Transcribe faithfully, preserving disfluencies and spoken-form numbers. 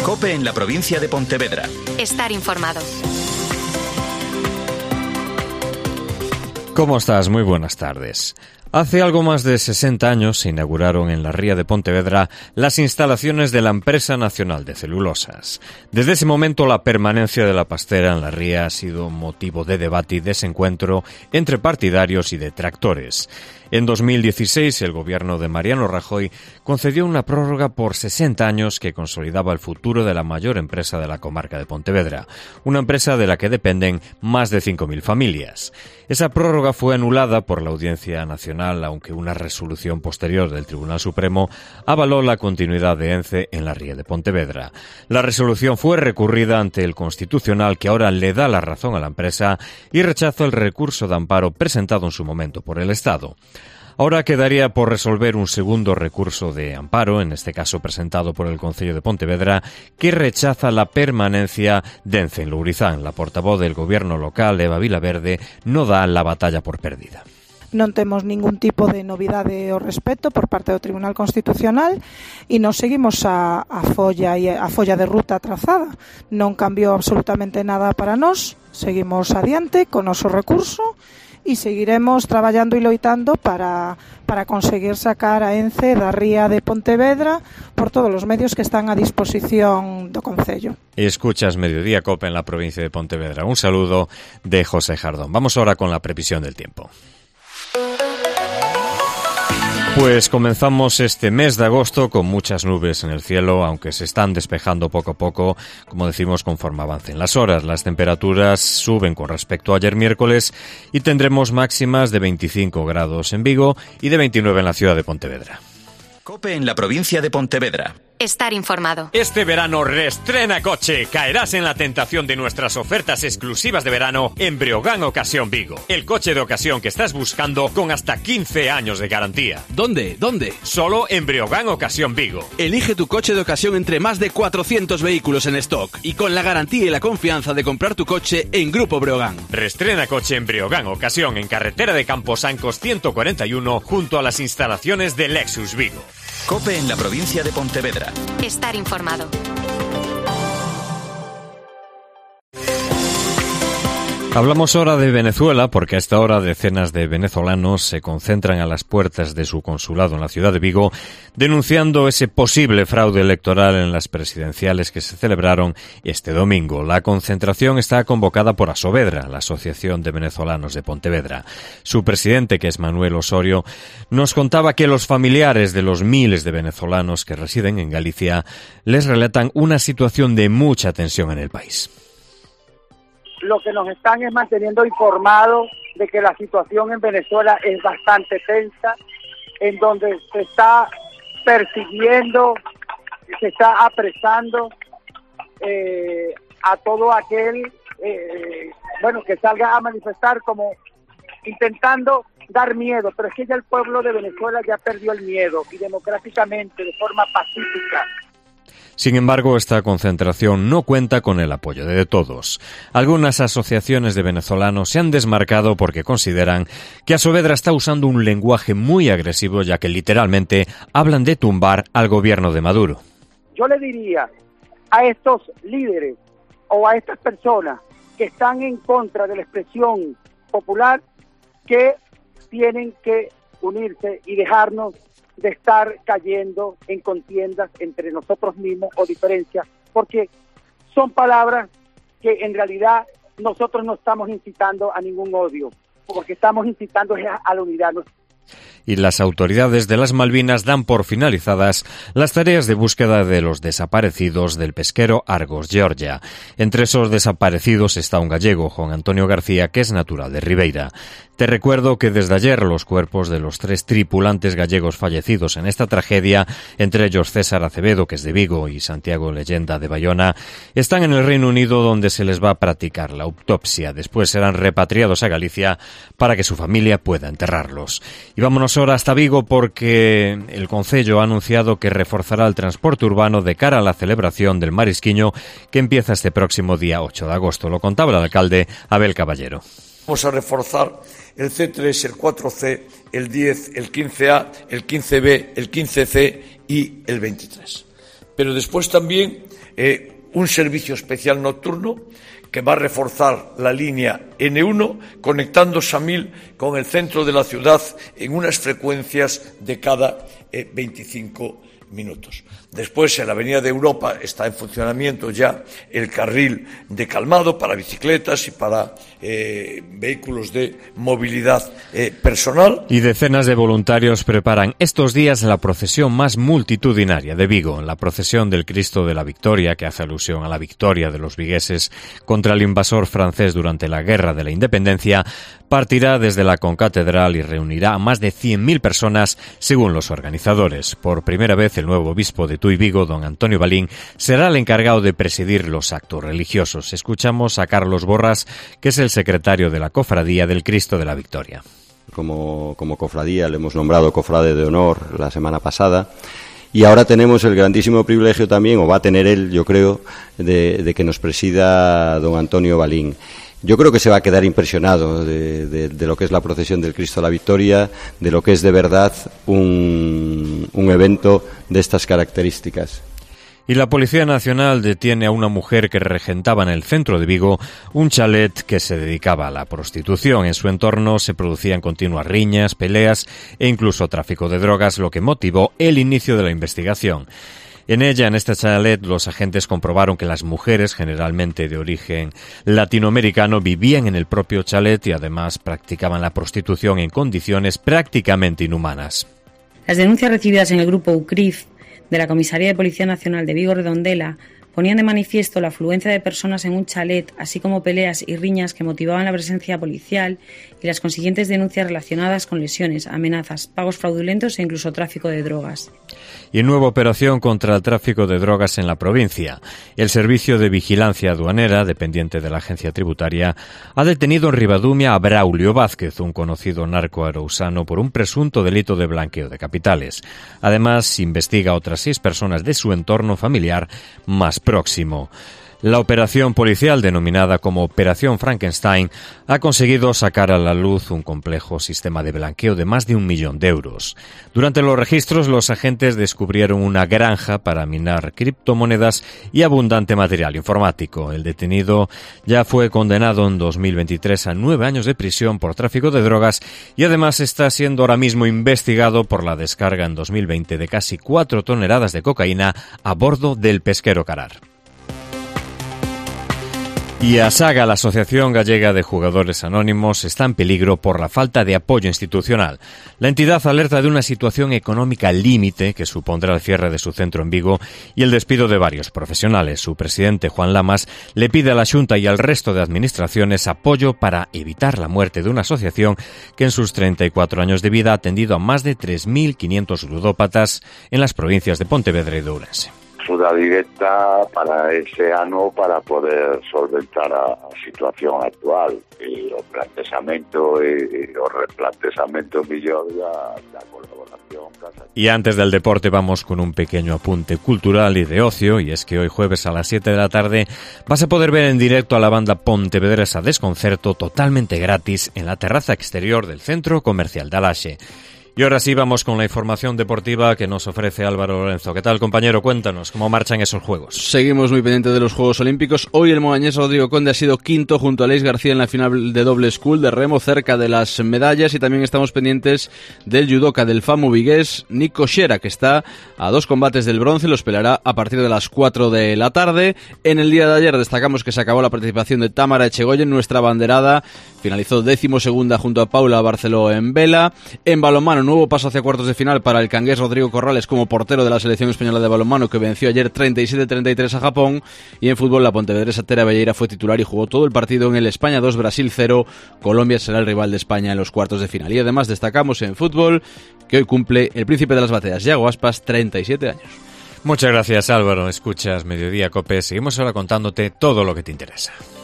COPE en la provincia de Pontevedra. Estar informado. ¿Cómo estás? Muy buenas tardes. Hace algo más de sesenta años se inauguraron en la ría de Pontevedra las instalaciones de la Empresa Nacional de Celulosas. Desde ese momento la permanencia de la pastera en la ría ha sido motivo de debate y desencuentro entre partidarios y detractores. En dos mil dieciséis, el gobierno de Mariano Rajoy concedió una prórroga por sesenta años que consolidaba el futuro de la mayor empresa de la comarca de Pontevedra, una empresa de la que dependen más de cinco mil familias. Esa prórroga fue anulada por la Audiencia Nacional, aunque una resolución posterior del Tribunal Supremo avaló la continuidad de ENCE en la ría de Pontevedra. La resolución fue recurrida ante el Constitucional, que ahora le da la razón a la empresa y rechaza el recurso de amparo presentado en su momento por el Estado. Ahora quedaría por resolver un segundo recurso de amparo, en este caso presentado por el Concello de Pontevedra, que rechaza la permanencia de ENCE en Lourizán. La portavoz del gobierno local, Eva Vilaverde, no da la batalla por perdida. Non temos ningún tipo de novidade ao respecto por parte do Tribunal Constitucional e nos seguimos a, a folla e a folla de ruta trazada. Non cambiou absolutamente nada para nós, seguimos adiante con o noso recurso e seguiremos traballando e loitando para, para conseguir sacar a ENCE da ría de Pontevedra por todos os medios que están a disposición do Concello. Escuchas Mediodía COPE en la provincia de Pontevedra. Un saludo de José Jardón. Vamos ahora con la previsión del tiempo. Pues comenzamos este mes de agosto con muchas nubes en el cielo, aunque se están despejando poco a poco, como decimos, conforme avancen las horas. Las temperaturas suben con respecto a ayer miércoles y tendremos máximas de veinticinco grados en Vigo y de veintinueve en la ciudad de Pontevedra. COPE en la provincia de Pontevedra. Estar informado. Este verano reestrena coche. Caerás en la tentación de nuestras ofertas exclusivas de verano en Breogán Ocasión Vigo. El coche de ocasión que estás buscando con hasta quince años de garantía. ¿Dónde? ¿Dónde? Solo en Breogán Ocasión Vigo. Elige tu coche de ocasión entre más de cuatrocientos vehículos en stock y con la garantía y la confianza de comprar tu coche en Grupo Breogán. Reestrena coche en Breogán Ocasión en carretera de Camposancos ciento cuarenta y uno junto a las instalaciones de Lexus Vigo. COPE en la provincia de Pontevedra. Estar informado. Hablamos ahora de Venezuela porque a esta hora decenas de venezolanos se concentran a las puertas de su consulado en la ciudad de Vigo denunciando ese posible fraude electoral en las presidenciales que se celebraron este domingo. La concentración está convocada por Asovedra, la Asociación de Venezolanos de Pontevedra. Su presidente, que es Manuel Osorio, nos contaba que los familiares de los miles de venezolanos que residen en Galicia les relatan una situación de mucha tensión en el país. Lo que nos están es manteniendo informados de que la situación en Venezuela es bastante tensa, en donde se está persiguiendo, se está apresando eh, a todo aquel eh, bueno que salga a manifestar, como intentando dar miedo, pero es que ya el pueblo de Venezuela ya perdió el miedo y democráticamente, de forma pacífica. Sin embargo, esta concentración no cuenta con el apoyo de todos. Algunas asociaciones de venezolanos se han desmarcado porque consideran que Asovedra está usando un lenguaje muy agresivo, ya que literalmente hablan de tumbar al gobierno de Maduro. Yo le diría a estos líderes o a estas personas que están en contra de la expresión popular que tienen que unirse y dejarnos de estar cayendo en contiendas entre nosotros mismos o diferencias, porque son palabras que en realidad nosotros no estamos incitando a ningún odio, porque estamos incitando a, a la unidad. Y las autoridades de las Malvinas dan por finalizadas las tareas de búsqueda de los desaparecidos del pesquero Argos, Georgia. Entre esos desaparecidos está un gallego, Juan Antonio García, que es natural de Ribeira. Te recuerdo que desde ayer los cuerpos de los tres tripulantes gallegos fallecidos en esta tragedia, entre ellos César Acevedo, que es de Vigo, y Santiago Leyenda, de Bayona, están en el Reino Unido, donde se les va a practicar la autopsia. Después serán repatriados a Galicia para que su familia pueda enterrarlos. Y vámonos ahora hasta Vigo porque el Concello ha anunciado que reforzará el transporte urbano de cara a la celebración del Marisquiño que empieza este próximo día ocho de agosto. Lo contaba el alcalde Abel Caballero. Vamos a reforzar el C tres, el cuatro C, el diez, el quince A, el quince B, el quince C y el veintitrés. Pero después también eh, un servicio especial nocturno que va a reforzar la línea ene uno, conectando Samil con el centro de la ciudad en unas frecuencias de cada eh, veinticinco minutos. Después, en la Avenida de Europa está en funcionamiento ya el carril de calmado para bicicletas y para eh, vehículos de movilidad eh, personal. Y decenas de voluntarios preparan estos días la procesión más multitudinaria de Vigo, la procesión del Cristo de la Victoria, que hace alusión a la victoria de los vigueses contra el invasor francés durante la Guerra de la Independencia. Partirá desde la concatedral y reunirá a más de cien mil personas, según los organizadores. Por primera vez, el nuevo obispo de Tui Vigo, don Antonio Balín, será el encargado de presidir los actos religiosos. Escuchamos a Carlos Borras, que es el secretario de la Cofradía del Cristo de la Victoria. Como, como cofradía le hemos nombrado cofrade de honor la semana pasada. Y ahora tenemos el grandísimo privilegio también, o va a tener él, yo creo, de, de que nos presida don Antonio Balín. Yo creo que se va a quedar impresionado de, de, de lo que es la procesión del Cristo de la Victoria, de lo que es de verdad un, un evento de estas características. Y la Policía Nacional detiene a una mujer que regentaba en el centro de Vigo un chalet que se dedicaba a la prostitución. En su entorno se producían continuas riñas, peleas e incluso tráfico de drogas, lo que motivó el inicio de la investigación. En ella, en este chalet, los agentes comprobaron que las mujeres, generalmente de origen latinoamericano, vivían en el propio chalet y además practicaban la prostitución en condiciones prácticamente inhumanas. Las denuncias recibidas en el grupo UCRIF de la Comisaría de Policía Nacional de Vigo Redondela ponían de manifiesto la afluencia de personas en un chalet, así como peleas y riñas que motivaban la presencia policial y las consiguientes denuncias relacionadas con lesiones, amenazas, pagos fraudulentos e incluso tráfico de drogas. Y nueva operación contra el tráfico de drogas en la provincia. El Servicio de Vigilancia Aduanera, dependiente de la agencia tributaria, ha detenido en Ribadumia a Braulio Vázquez, un conocido narco arousano, por un presunto delito de blanqueo de capitales. Además, investiga a otras seis personas de su entorno familiar más próximo. La operación policial, denominada como Operación Frankenstein, ha conseguido sacar a la luz un complejo sistema de blanqueo de más de un millón de euros. Durante los registros, los agentes descubrieron una granja para minar criptomonedas y abundante material informático. El detenido ya fue condenado en dos mil veintitrés a nueve años de prisión por tráfico de drogas y además está siendo ahora mismo investigado por la descarga en dos mil veinte de casi cuatro toneladas de cocaína a bordo del pesquero Carar. Y ASAGA, la Asociación Gallega de Jugadores Anónimos, está en peligro por la falta de apoyo institucional. La entidad alerta de una situación económica límite que supondrá el cierre de su centro en Vigo y el despido de varios profesionales. Su presidente, Juan Lamas, le pide a la Xunta y al resto de administraciones apoyo para evitar la muerte de una asociación que en sus treinta y cuatro años de vida ha atendido a más de tres mil quinientos ludópatas en las provincias de Pontevedra y de Ourense. Axuda directa para ese ano para poder solventar a, a situación actual e o planteamento e, e o replanteamento millor da, da colaboración. Y antes del deporte vamos con un pequeño apunte cultural y de ocio, y es que hoy jueves a las siete de la tarde vas a poder ver en directo a la banda pontevedresa Desconcerto totalmente gratis en la terraza exterior del Centro Comercial de Alaxe. Y ahora sí vamos con la información deportiva que nos ofrece Álvaro Lorenzo. ¿Qué tal, compañero? Cuéntanos, ¿cómo marchan esos Juegos? Seguimos muy pendientes de los Juegos Olímpicos. Hoy el moañés Rodrigo Conde ha sido quinto junto a Aleix García en la final de doble school de remo, cerca de las medallas, y también estamos pendientes del judoka del FAMU vigués, Nico Xera, que está a dos combates del bronce, los peleará a partir de las cuatro de la tarde. En el día de ayer destacamos que se acabó la participación de Tamara Echegoyen, nuestra abanderada, finalizó décimo segunda junto a Paula Barceló en vela. En balonmano, nuevo paso hacia cuartos de final para el cangués Rodrigo Corrales como portero de la selección española de balonmano, que venció ayer treinta y siete a treinta y tres a Japón. Y en fútbol, la pontevedresa Tera Belleira fue titular y jugó todo el partido en el España dos Brasil cero. Colombia será el rival de España en los cuartos de final. Y además destacamos en fútbol que hoy cumple el príncipe de las bateas, Yago Aspas, treinta y siete años. Muchas gracias, Álvaro. Escuchas Mediodía Cope. Seguimos ahora contándote todo lo que te interesa.